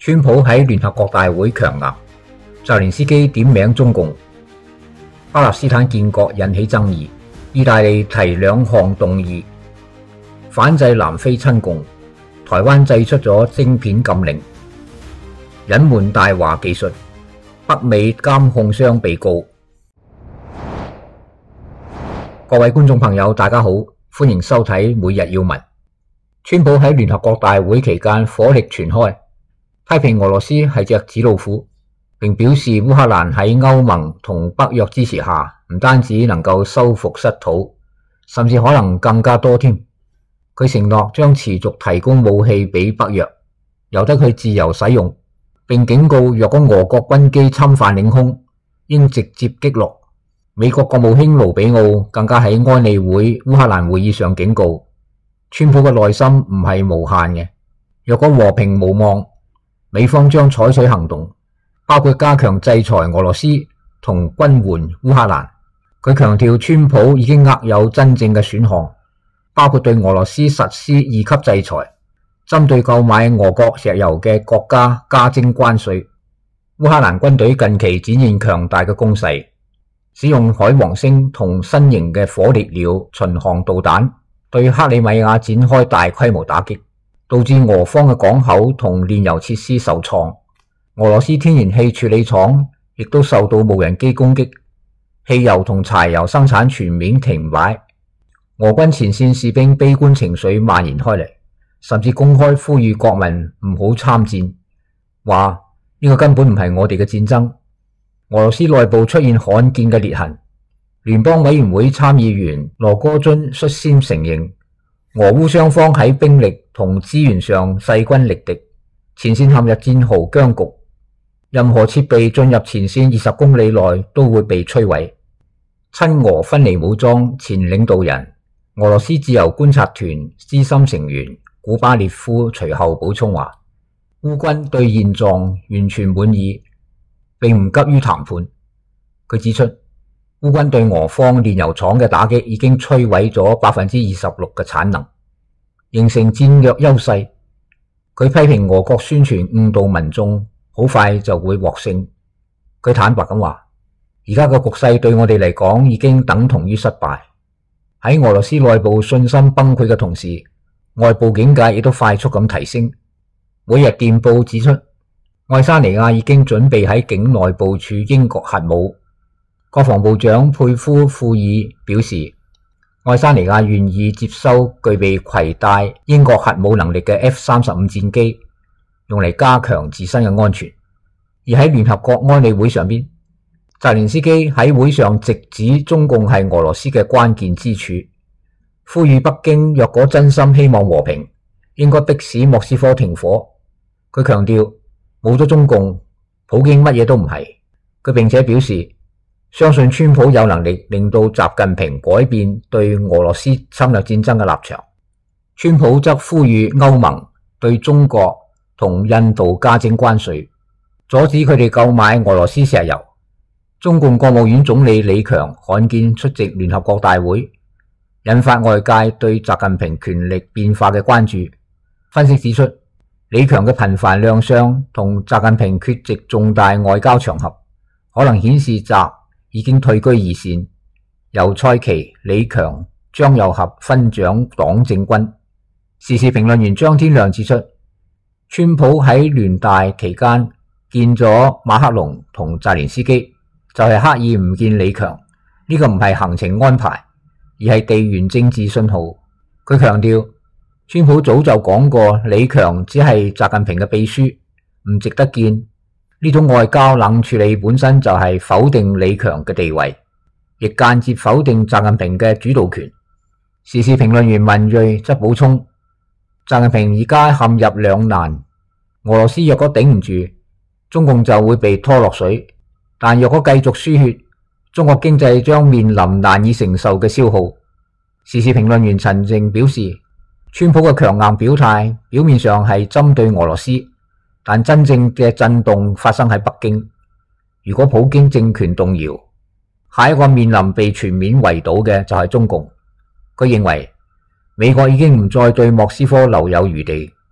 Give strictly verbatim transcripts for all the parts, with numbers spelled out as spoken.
川普喺聯合國大會強硬，澤連斯基點名中共，巴勒斯坦建國引起爭議，意大利提兩項動議，反制南非親共，台灣祭出咗晶片禁令，隱瞞大華技術，北美監控商被告。各位觀眾朋友，大家好，歡迎收睇每日要聞。川普喺聯合國大會期間火力全開，批評俄羅斯係隻紙老虎，並表示烏克蘭喺歐盟同北約支持下，唔單止能夠收復失土，甚至可能更加多添。佢承諾將持續提供武器俾北約，由得佢自由使用，並警告若果俄國軍機侵犯領空，應直接擊落。美國國務卿盧比奧更加喺安理會烏克蘭會議上警告，川普嘅耐心唔係無限嘅，若果和平無望，美方將採取行動，包括加強制裁俄羅斯同軍援烏克蘭。佢強調川普已經握有真正嘅選項，包括對俄羅斯實施二級制裁，針對購買俄國石油嘅國家加徵關稅。烏克蘭軍隊近期展現強大嘅攻勢，使用海王星同新型嘅火烈鳥巡航導彈對克里米亞展開大規模打擊，導致俄方嘅港口同煉油設施受創。俄羅斯天然氣處理廠亦都受到無人機攻擊，汽油同柴油生產全面停擺。俄軍前線士兵悲觀情緒蔓延開嚟，甚至公開呼籲國民唔好參戰，話呢個根本唔係我哋嘅戰爭。俄羅斯內部出現罕見嘅裂痕，聯邦委員會參議員羅戈津率先承認，俄烏雙方喺兵力同資源上勢均力敵，前線陷入戰壕僵局，任何設備進入前線二十公里內都會被摧毀。親俄分離武裝前領導人、俄羅斯自由觀察團資深成員古巴列夫隨後補充話，烏軍對現狀完全滿意，並唔急於談判。佢指出，烏軍對俄方煉油廠嘅打擊已經摧毀咗百分之二十六嘅產能，形成戰略優勢。佢批評俄國宣傳誤導民眾，好快就會獲勝。佢坦白咁話，而家嘅局勢對我哋嚟講已經等同於失敗。喺俄羅斯內部信心崩潰嘅同時，外部警戒亦都快速咁提升。每日電報指出，愛沙尼亞已經準備喺境內部署英國核武。國防部長佩夫庫爾表示，愛沙尼亞願意接收具備攜帶英國核武能力嘅 F 三十五戰機，用嚟加強自身嘅安全。而喺聯合國安理會上邊，澤連斯基喺會上直指中共係俄羅斯嘅關鍵支柱，呼籲北京若果真心希望和平，應該迫使莫斯科停火。佢強調，冇咗中共，普京乜嘢都唔係。佢並且表示，相信川普有能力令到習近平改變對俄羅斯侵略戰爭嘅立場。川普則呼籲歐盟對中國同印度加徵關稅，阻止佢哋購買俄羅斯石油。中共國務院總理李強罕見出席聯合國大會，引發外界對習近平權力變化嘅關注。分析指出，李強嘅頻繁亮相同習近平缺席重大外交場合，可能顯示習已經退居二線，由蔡奇、李強、張又俠分掌黨政軍。時事評論員張天亮指出，川普喺聯大期間見咗馬克龍同澤連斯基，就係刻意唔見李強。呢個唔係行程安排，而係地緣政治信號。佢強調，川普早就講過，李強只係習近平嘅秘書，唔值得見。呢種外交冷處理本身就係否定李強嘅地位，亦間接否定習近平嘅主導權。時事評論員文銳則補充，習近平而家陷入兩難，俄羅斯若果頂唔住，中共就會被拖落水，但若果繼續輸血，中國經濟將面臨難以承受嘅消耗。時事評論員陳靜表示，川普嘅強硬表態表面上係針對俄羅斯，但真正嘅震動發生喺北京。如果普京政權動搖，下一個面臨被全面圍堵嘅就係中共。佢認為美國已經唔再對莫斯科留有餘地，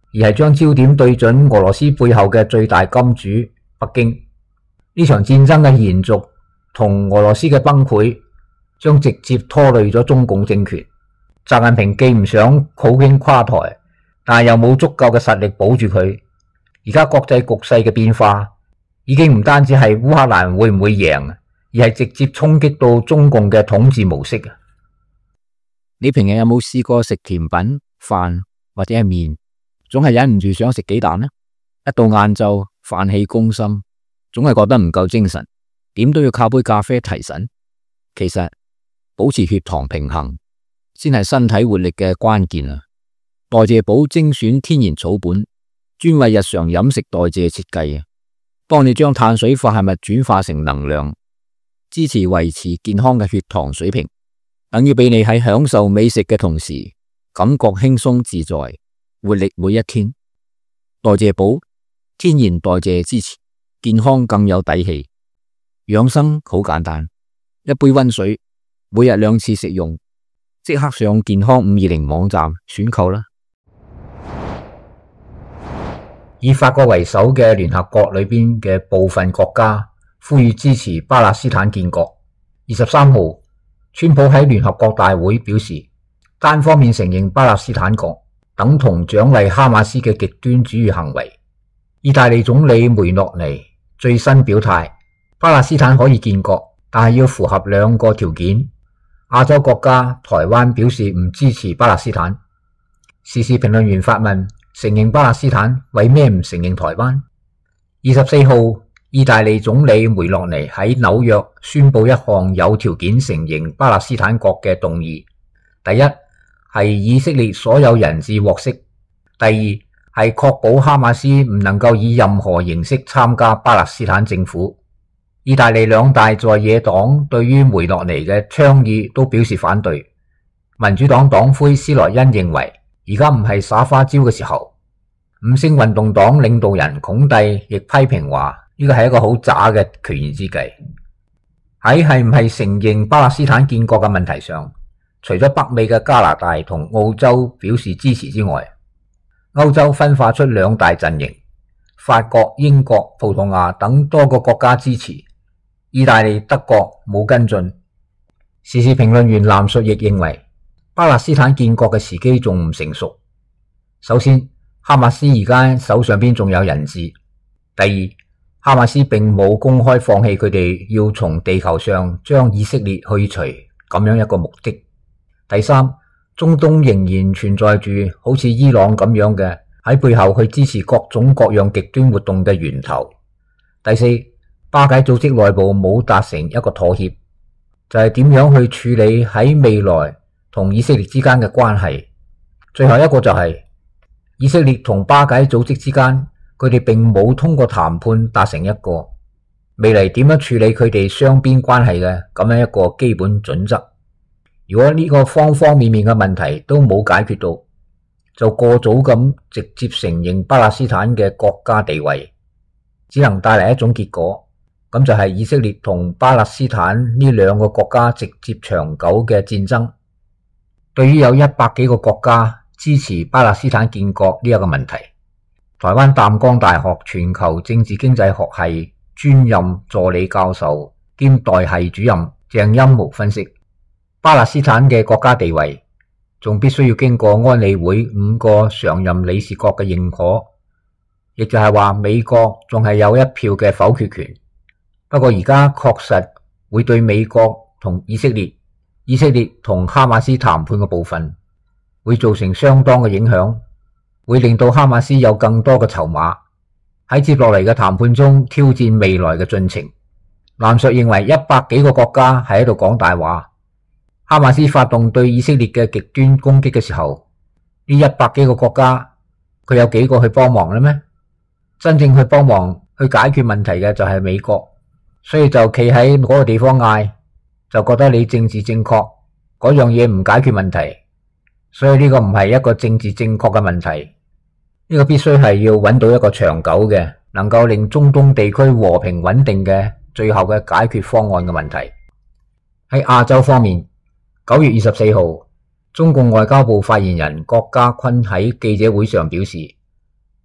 而係將焦點對準俄羅斯背後嘅最大金主北京。呢場戰爭嘅延續同俄羅斯嘅崩潰，將直接拖累咗中共政權。習近平既唔想普京垮台，但係又冇足夠嘅實力保住佢。而家國際局勢嘅變化已經唔單止係烏克蘭會唔會贏，而係直接衝擊到中共嘅統治模式。 你平日有冇試過食甜品、飯或者係麵，總係忍唔住想食雞蛋呢？一到晏晝飯氣攻心，總係覺得唔夠精神，點都要靠杯咖啡提神。其實保持血糖平衡先係身體活力嘅關鍵啊！代謝寶精選天然草本，專為日常飲食代謝設計，幫你將碳水化合物轉化成能量，支持維持健康嘅血糖水平，等於俾你喺享受美食嘅同時，感覺輕鬆自在，活力每一天。代謝寶天然代謝支持，健康更有底氣。養生好簡單，一杯溫水，每日兩次食用，即刻上健康五二零網站選購啦。 以法國為首嘅聯合國裏邊嘅部分國家呼籲支持巴勒斯坦建國。二十三號，川普喺聯合國大會表示，單方面承認巴勒斯坦國等同獎勵哈馬斯嘅極端主義行為。意大利總理梅洛尼最新表態，巴勒斯坦可以建國，但係要符合兩個條件。亞洲國家台灣表示唔支持巴勒斯坦。時事評論員發問，承認巴勒斯坦，為咩唔承認台灣？二十四號，意大利總理梅洛尼喺紐約宣布一項有條件承認巴勒斯坦國嘅動議。第一，係以色列所有人質獲釋；第二，係確保哈馬斯唔能夠以任何形式參加巴勒斯坦政府。意大利兩大在野黨對於梅洛尼嘅倡議都表示反對。民主黨黨魁斯萊恩認為，而家唔係耍花招嘅時候。五星運動黨領導人孔蒂亦批評話，呢個係一個好渣嘅權宜之計。喺係唔係承認巴勒斯坦建國嘅問題上，除咗北美嘅加拿大同澳洲表示支持之外，歐洲分化出兩大陣營，法國、英國、葡萄牙等多個國家支持，意大利、德國冇跟進。時事評論員藍述亦認為，巴勒斯坦建國嘅時機仲唔成熟。首先，哈馬斯而家手上邊仲有人質。第二，哈馬斯並冇公開放棄佢哋要從地球上將以色列去除咁樣一個目的。第三，中東仍然存在住好似伊朗咁樣嘅喺背後去支持各種各樣極端活動嘅源頭。第四，巴解組織內部冇達成一個妥協，就係點樣去處理喺未來同以色列之間嘅關係。最後一個就係以色列同巴解組織之間，佢哋並冇通過談判達成一個未來點樣處理佢哋雙邊關係嘅咁樣一個基本準則。如果呢個方方面面嘅問題都冇解決到，就過早咁直接承認巴勒斯坦嘅國家地位，只能帶嚟一種結果，咁就係以色列同巴勒斯坦呢兩個國家直接長久嘅戰爭。對於有一百幾個國家支持巴勒斯坦建國呢一個問題，台灣淡江大學全球政治經濟學系專任助理教授兼代系主任鄭欽模分析，巴勒斯坦嘅國家地位仲必須要經過安理會五個常任理事國嘅認可，亦就係話美國仲係有一票嘅否決權。不過而家確實會對美國同以色列、以色列同哈馬斯談判嘅部分會造成相當嘅影響，會令到哈馬斯有更多嘅籌碼喺接落嚟嘅談判中挑戰未來嘅進程。藍述認為一百幾個國家係喺度講大話，哈馬斯發動對以色列嘅極端攻擊嘅時候，呢一百幾個國家佢有幾個去幫忙咧咩？真正去幫忙去解決問題嘅就係美國，所以就企喺嗰個地方嗌，就覺得你政治正確，嗰樣嘢唔解決問題。所以呢個唔係一個政治正確嘅問題，呢個必須係要揾到一個長久嘅，能夠令中東地區和平穩定嘅最後嘅解決方案嘅問題。喺亞洲方面，九月二十四號，中共外交部發言人郭家坤喺記者會上表示，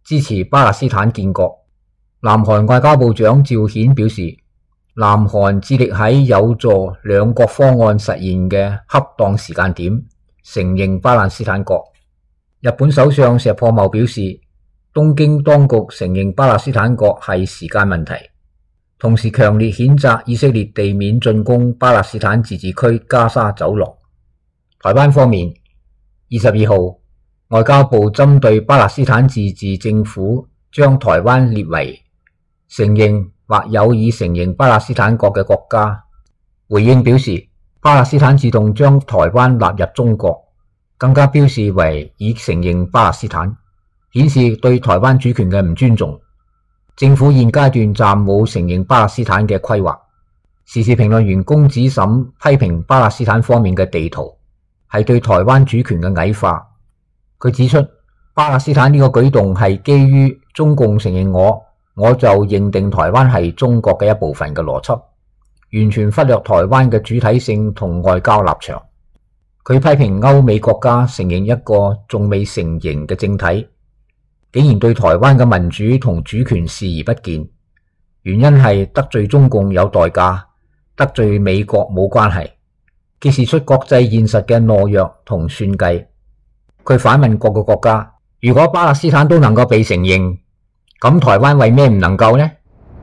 支持巴勒斯坦建國。南韓外交部長趙顯表示，南韓致力喺有助兩國方案實現嘅恰當時間點承認巴勒斯坦國。日本首相石破茂表示，東京當局承認巴勒斯坦國係時間問題，同時強烈譴責以色列地面進攻巴勒斯坦自治區加沙走廊。台灣方面，二十二號，外交部針對巴勒斯坦自治政府將台灣列為承認或有意承認巴勒斯坦國嘅國家，回應表示，巴勒斯坦自動將台灣納入中國，更加標示為已承認巴勒斯坦，顯示對台灣主權嘅唔尊重。政府現階段暫冇承認巴勒斯坦嘅規劃。時事評論員龔子審批評巴勒斯坦方面嘅地圖係對台灣主權嘅矮化。佢指出，巴勒斯坦呢個舉動係基於中共承認我，我就認定台灣係中國嘅一部分嘅邏輯，完全忽略台灣嘅主體性同外交立場。佢批評歐美國家承認一個仲未成形嘅政體，竟然對台灣嘅民主同主權視而不見，原因係得罪中共有代價，得罪美國冇關係，揭示出國際現實嘅懦弱同算計。佢反問各個國家，如果巴勒斯坦都能夠被承認，咁台灣為咩唔能夠呢？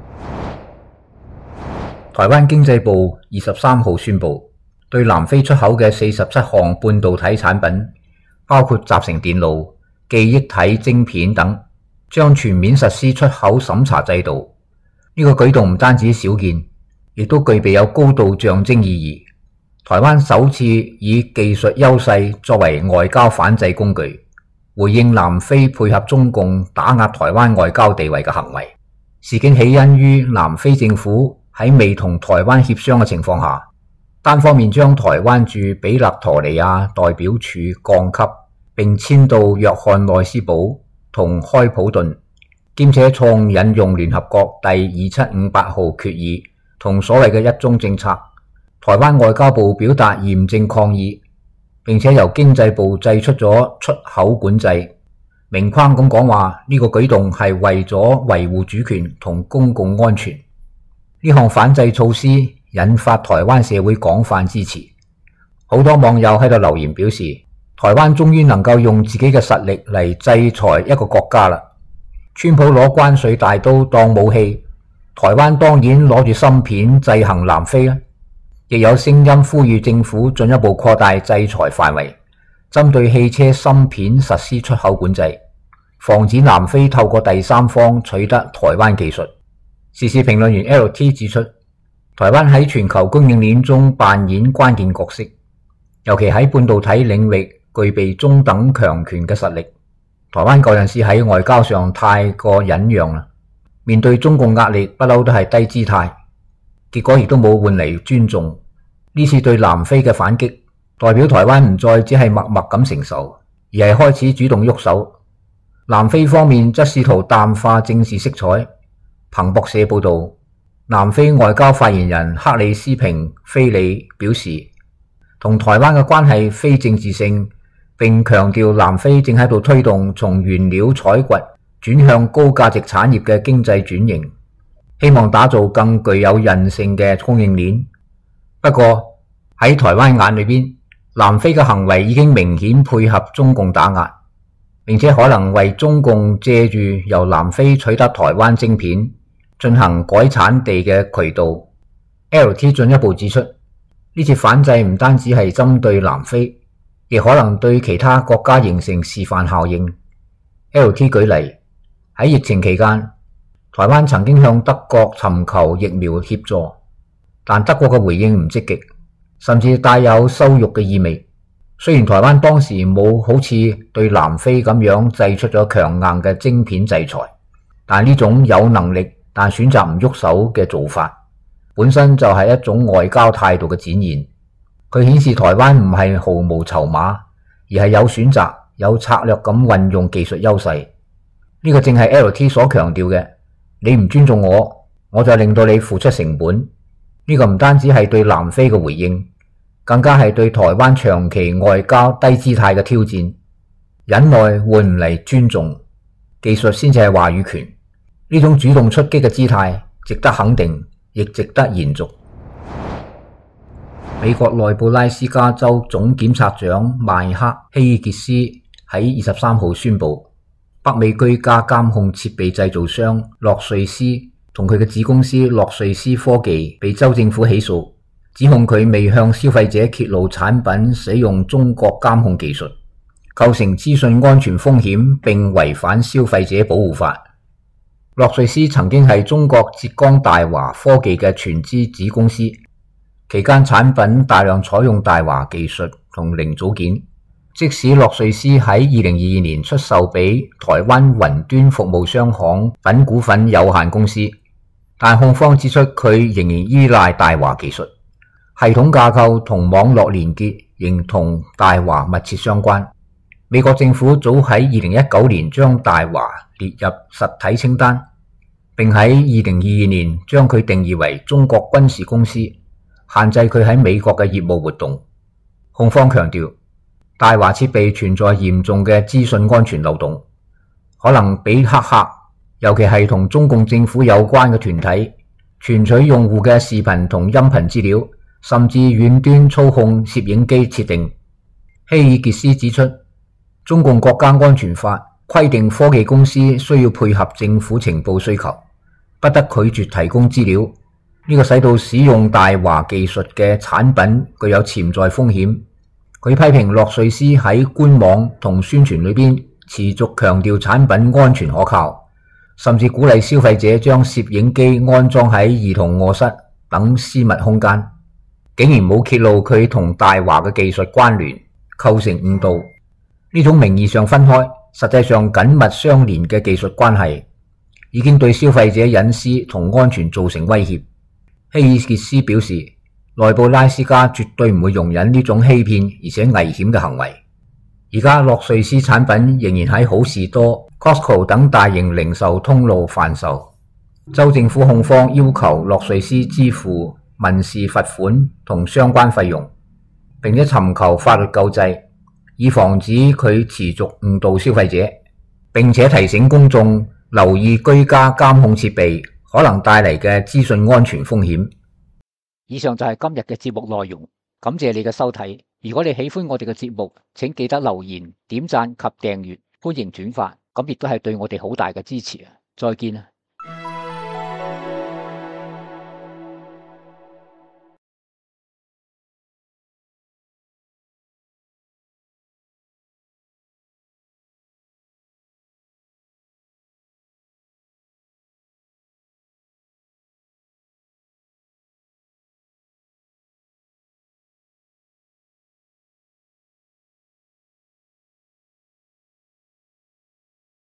台灣經濟部二十三號宣布，對南非出口嘅四十七項半導體產品，包括集成電路、記憶體晶片等，將全面實施出口審查制度。呢個舉動唔單止少見，亦都具備有高度象徵意義。台灣首次以技術優勢作為外交反制工具，回應南非配合中共打壓台灣外交地位嘅行為。事件起因於南非政府喺未同台灣協商嘅情況下，單方面將台灣駐比勒陀利亞代表處降級，並遷到約翰內斯堡同開普敦，兼且錯誤引用聯合國第二七五八號決議同所謂嘅一中政策。台灣外交部表達嚴正抗議，並且由經濟部祭出咗出口管制，明框咁講話呢個舉動係為咗維護主權同公共安全。呢項反制措施引發台灣社會廣泛支持，好多網友喺度留言表示，台灣終於能夠用自己嘅實力嚟制裁一個國家啦。川普攞關稅大刀當武器，台灣當然攞住芯片制衡南非啦。亦有聲音呼籲政府進一步擴大制裁範圍，針對汽車芯片實施出口管制，防止南非透過第三方取得台灣技術。時事評論員 L T 指出，台灣喺全球供應鏈中扮演關鍵角色，尤其喺半導體領域具備中等強權嘅實力。台灣舊陣時喺外交上太過忍讓啦，面對中共壓力不嬲都係低姿態，結果亦都冇換嚟尊重。呢次對南非嘅反擊，代表台灣唔再只係默默咁承受，而係開始主動喐手。南非方面則試圖淡化政治色彩。彭博社報道，南非外交發言人克里斯平菲里表示，同台灣嘅關係非政治性，並強調南非正喺度推動從原料採掘轉向高價值產業嘅經濟轉型，希望打造更具有韌性嘅供應鏈。不過喺台灣眼裏邊，南非嘅行為已經明顯配合中共打壓，並且可能為中共借住由南非取得台灣晶片進行改產地嘅渠道。L T 進一步指出，呢次反制唔單止係針對南非，亦可能對其他國家形成示範效應。L T 舉例，喺疫情期間，台灣曾經向德國尋求疫苗協助，但德國嘅回應唔積極，甚至帶有羞辱嘅意味。雖然台灣當時冇好似對南非咁樣祭出咗強硬嘅晶片制裁，但呢種有能力但選擇唔喐手嘅做法，本身就係一種外交態度嘅展現。佢顯示台灣唔係毫無籌碼，而係有選擇、有策略咁運用技術優勢。呢個正係 L T 所強調嘅，你唔尊重我，我就令到你付出成本。呢個唔單止係對南非嘅回應，更加係對台灣長期外交低姿態嘅挑戰。忍耐換唔嚟尊重， 技術先至係話語權。呢種主動出擊嘅姿態值得肯定，亦值得延續。美國內布拉斯加州總檢察長邁克希爾傑斯喺二十三號宣布，北美居家監控設備製造商洛瑞斯同佢嘅子公司洛瑞斯科技被州政府起訴，指控佢未向消費者揭露產品使用中國監控技術，構成資訊安全風險並違反消費者保護法。洛瑞斯曾經係中國浙江大華科技嘅全資子公司，期間產品大量採用大華技術同零組件。即使洛瑞斯喺二零二二年出售俾台灣雲端服務商行品股份有限公司，但控方指出佢仍然依賴大華技術，系統架構同網絡連結仍同大華密切相關。美國政府早喺二零一九年將大華列入實體清單，並喺二零二二年將佢定義為中國軍事公司，限制佢喺美國嘅業務活動。控方強調，大華設備存在嚴重嘅資訊安全漏洞，可能俾黑客，尤其係同中共政府有關嘅團體，存取用戶嘅視頻同音頻資料，甚至遠端操控攝影機設定。希爾傑斯指出，中共國家安全法規定科技公司需要配合政府情報需求，不得拒絕提供資料。呢個使到使用大華技術嘅產品具有潛在風險。佢批評洛瑞斯喺官網同宣傳裏邊持續強調產品安全可靠，甚至鼓勵消費者將攝影機安裝喺兒童臥室等私密空間，竟然冇揭露佢同大華嘅技術關聯，構成誤導。呢種名義上分開，實際上緊密相連嘅技術關係，已經對消費者隱私同安全造成威脅。希爾傑斯表示，內布拉斯加絕對唔會容忍呢種欺騙而且危險嘅行為。而家洛瑞斯產品仍然喺好事多、Costco 等大型零售通路販售。州政府控方要求洛瑞斯支付民事罰款同相關費用，並且尋求法律救濟，以防止佢持續誤導消費者，並且提醒公眾留意居家監控設備可能帶嚟嘅資訊安全風險。 以上就係今日嘅節目內容，感謝你嘅收睇。如果你喜歡我哋嘅節目，請記得留言、點讚及訂閱，歡迎轉發，咁亦都係對我哋好大嘅支持啊！再見啊！